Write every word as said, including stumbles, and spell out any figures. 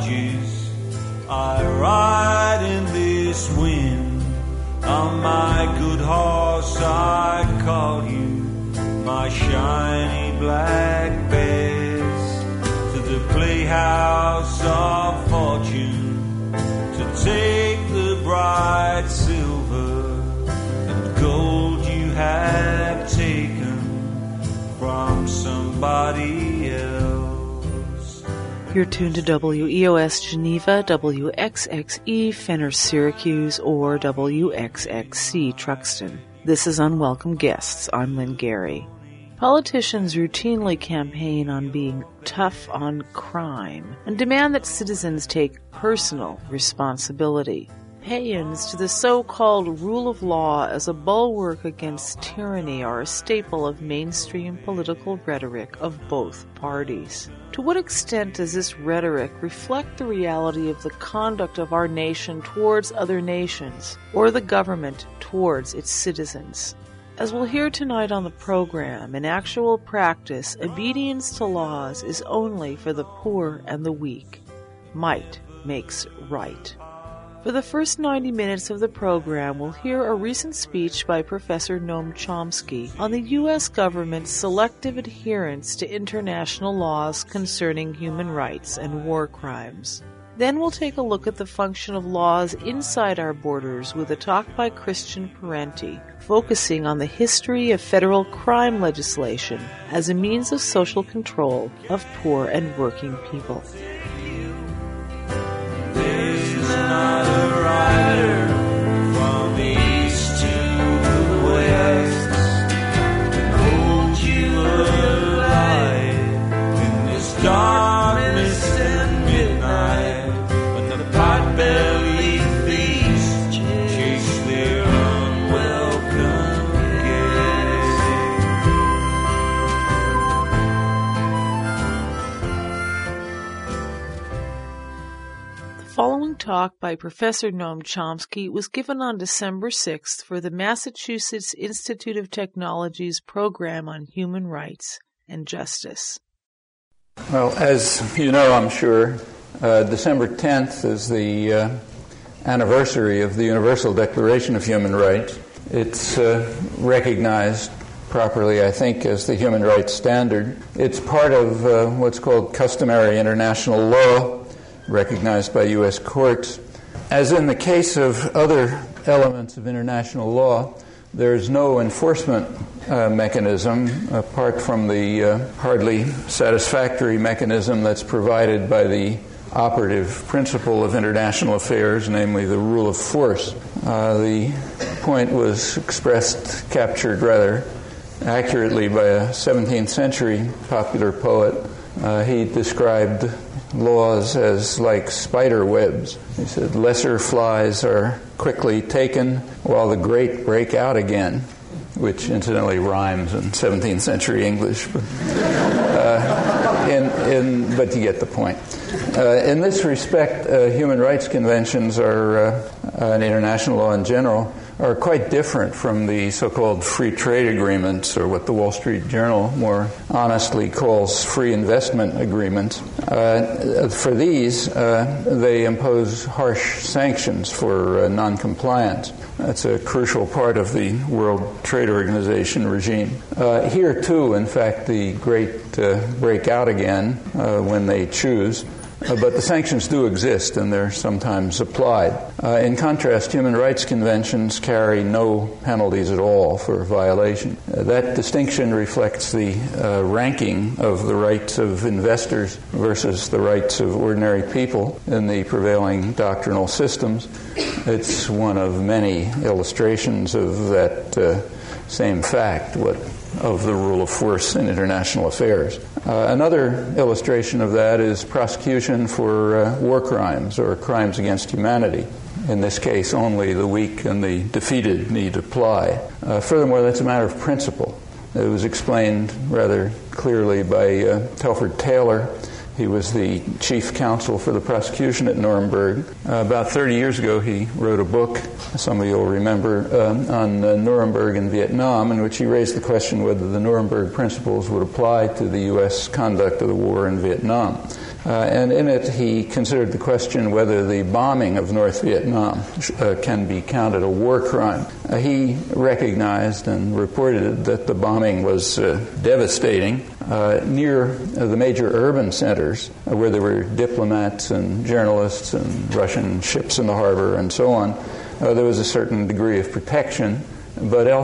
barges, I ride in this wind. On my good horse I call you, my shiny black bears, to the playhouse of fortune, to take the bright silver and gold you have taken from somebody else. You're tuned to W E O S Geneva, W X X E Fenner Syracuse, or W X X C Truxton. This is Unwelcome Guests. I'm Lynn Gary. Politicians routinely campaign on being tough on crime and demand that citizens take personal responsibility. Pay-ins to the so-called rule of law as a bulwark against tyranny are a staple of mainstream political rhetoric of both parties. To what extent does this rhetoric reflect the reality of the conduct of our nation towards other nations, or the government towards its citizens? As we'll hear tonight on the program, in actual practice, obedience to laws is only for the poor and the weak. Might makes right. For the first ninety minutes of the program, we'll hear a recent speech by Professor Noam Chomsky on the U S government's selective adherence to international laws concerning human rights and war crimes. Then we'll take a look at the function of laws inside our borders with a talk by Christian Parenti, focusing on the history of federal crime legislation as a means of social control of poor and working people. Not a rider from the east to the west can hold you alive in this darkness and midnight when the pot-bellied thieves chase their unwelcome guests. The following talk by Professor Noam Chomsky was given on December sixth for the Massachusetts Institute of Technology's Program on Human Rights and Justice. Well, as you know, I'm sure, uh, December tenth is the uh, anniversary of the Universal Declaration of Human Rights. It's uh, recognized properly, I think, as the human rights standard. It's part of uh, what's called customary international law, recognized by U S courts. As in the case of other elements of international law, there is no enforcement uh, mechanism apart from the uh, hardly satisfactory mechanism that's provided by the operative principle of international affairs, namely the rule of force. Uh, the point was expressed, captured rather accurately by a seventeenth century popular poet. Uh, he described laws as like spider webs. He said, lesser flies are quickly taken while the great break out again, which incidentally rhymes in seventeenth century English. But, uh, in, in, but you get the point. Uh, in this respect, uh, human rights conventions are, uh, and international law in general, are quite different from the so-called free trade agreements, or what the Wall Street Journal more honestly calls free investment agreements. Uh, for these, uh, they impose harsh sanctions for uh, non-compliance. That's a crucial part of the World Trade Organization regime. Uh, here, too, in fact, the great uh, break out again uh, when they choose. Uh, but the sanctions do exist, and they're sometimes applied. Uh, in contrast, human rights conventions carry no penalties at all for violation. Uh, that distinction reflects the uh, ranking of the rights of investors versus the rights of ordinary people in the prevailing doctrinal systems. It's one of many illustrations of that uh, same fact, what of the rule of force in international affairs. Uh, another illustration of that is prosecution for uh, war crimes or crimes against humanity. In this case, only the weak and the defeated need apply. Uh, furthermore, that's a matter of principle. It was explained rather clearly by uh, Telford Taylor. He was the chief counsel for the prosecution at Nuremberg. Uh, about thirty years ago, he wrote a book, some of you will remember, uh, on uh, Nuremberg and Vietnam, in which he raised the question whether the Nuremberg principles would apply to the U S conduct of the war in Vietnam. Uh, and in it, he considered the question whether the bombing of North Vietnam uh, can be counted a war crime. Uh, he recognized and reported that the bombing was uh, devastating uh, near uh, the major urban centers uh, where there were diplomats and journalists and Russian ships in the harbor and so on. Uh, there was a certain degree of protection, but